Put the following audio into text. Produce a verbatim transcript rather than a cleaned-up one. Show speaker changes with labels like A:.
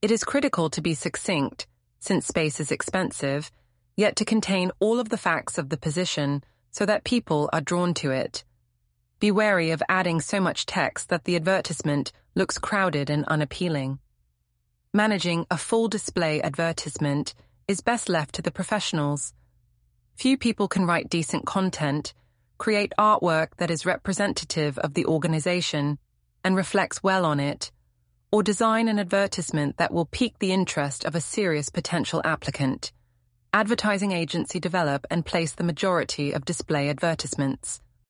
A: It is critical to be succinct, since space is expensive, yet to contain all of the facts of the position so that people are drawn to it. Be wary of adding so much text that the advertisement looks crowded and unappealing. Managing a full display advertisement is best left to the professionals. Few people can write decent content, create artwork that is representative of the organization and reflects well on it, or design an advertisement that will pique the interest of a serious potential applicant. Advertising agency develop and place the majority of display advertisements.